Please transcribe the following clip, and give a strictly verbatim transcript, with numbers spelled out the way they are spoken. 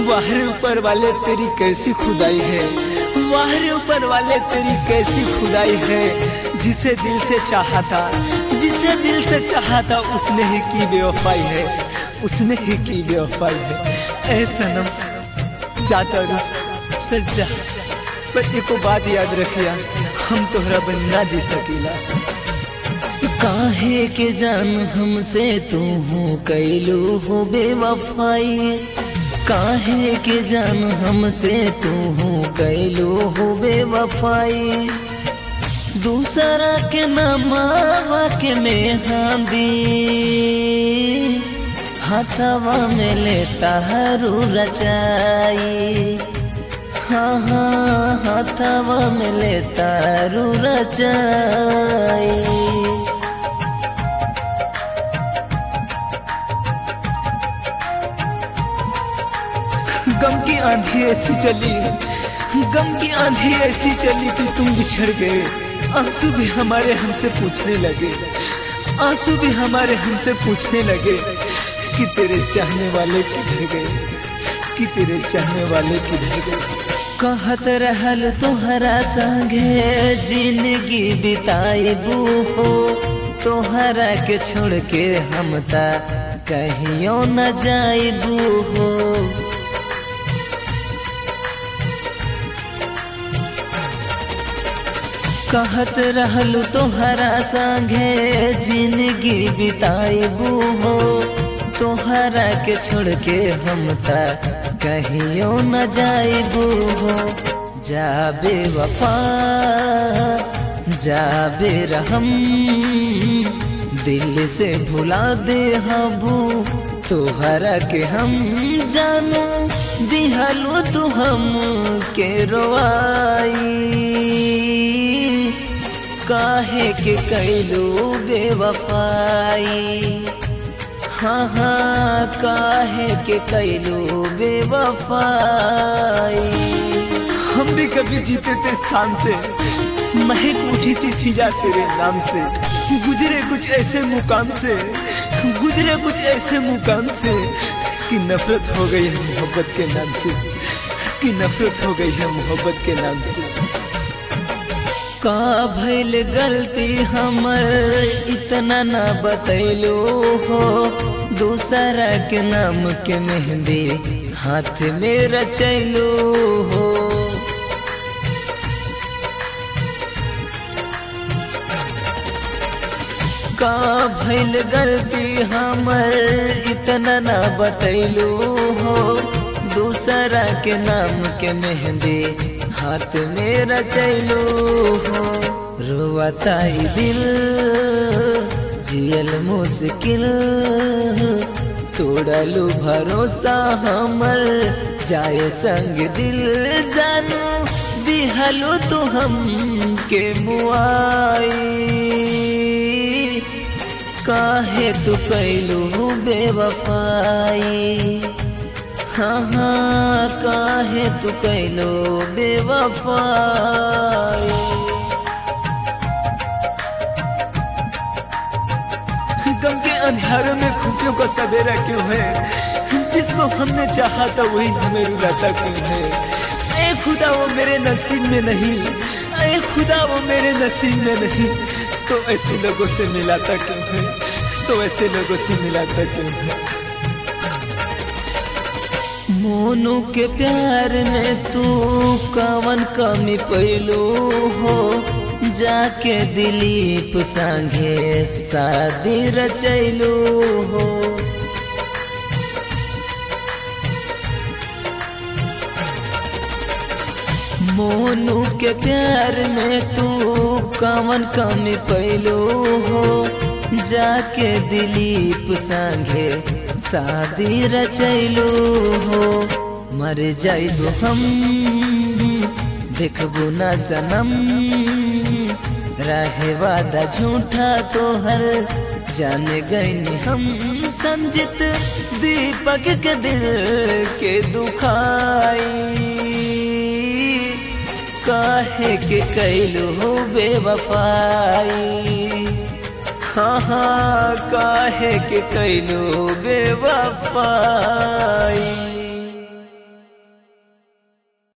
वाह रे ऊपर वाले तेरी कैसी खुदाई है, वाह रे ऊपर वाले तेरी कैसी खुदाई है। जिसे दिल से चाहा था, जिसे दिल से चाहा था उसने ही की बेवफाई है, उसने ही की बेवफाई है। ऐ सनम जाता रू फिर जा, पर एको बात याद रखिया, हम तोहरा बिन ना जी सकीला। काहे के जान हमसे तू हो कैलू हो बेवफाई, काहे के जान हमसे तू हो कैलू हो बेवफाई। दूसरा के नामावा के मेहंदी हाथवा में लेता हरू रचाई, हाँ हाँ हाथवा में लेता हरू रचाई। गम की आंधी ऐसी चली, गम की आंधी ऐसी चली कि तुम बिछड़ गए। आंसू भी हमारे हमसे पूछने लगे, आंसू भी हमारे हमसे पूछने लगे कि तेरे चाहने वाले किधर गए, कि तेरे चाहने वाले किधर गए। कहत रहल तोहरा संगे जिंदगी बिताईबू हो, तोहरा के छोड़ के हम ता कहियो न जाइबू हो। कहत रहलू तोहरा संगे जिंदगी बिताईबू हो, तोहरा के छोड़ के हम ता कहियो न जाइबू हो। जाबे वफा जाबे रहम, दिल से भुला दे हबू तोहरा के हम जानू, दिहलू तू हम के रोवाई। काहे के कैलू बेवफाई, हाँ हाँ काहे के कैलू बेवफाई। हम भी कभी जीते थे शान से, महक उठी थी फिजा तेरे नाम से। गुजरे कुछ ऐसे मुकाम से, गुजरे कुछ ऐसे मुकाम से कि नफरत हो गई है मोहब्बत के नाम से, कि नफरत हो गई है मोहब्बत के नाम से। का भइल गलती हमर इतना ना बतैलो हो, दूसरा के नाम के मेहंदी हाथ में रचैलो हो। का भइल गलती हमर इतना ना बतैलो हो, दूसरा के नाम के मेहंदी हाथ में रचैलो हो। रोवताई दिल जियल मुश्किल, तोड़लू भरोसा हमर जाए संग दिल जानू, दिहलो तो हम के मुआई। काहे तू कैलू बेवफाई, हाँ हाँ काहे तू कैलो बेवफाई। गम के अंधेरों में खुशियों का सवेरा क्यों है, जिसको हमने चाहा था वही हमें रुलाता क्यों है। ऐ खुदा वो मेरे नसीब में नहीं, ऐ खुदा वो मेरे नसीब में नहीं, तो ऐसे लोगों से मिलाता क्यों है, तो ऐसे लोगों से मिलाता क्यों है। मोनू के प्यार में तू कवन कमी पैलू हो, जाके दिलीप संगे शादी रचैलू हो। मोनू के प्यार में तू कवन कमी पैलू हो, जाके दिलीप संगे शादी रचैलू हो। मर जाइबू हम देखबू ना सनम, रहे वादा झूठा तोहर जाने गए हम। संजित दीपक के दिल के दुखाई, काहे के कैलू बेवफाई। हाँ हाँ काहे के कैलू बेवफाई।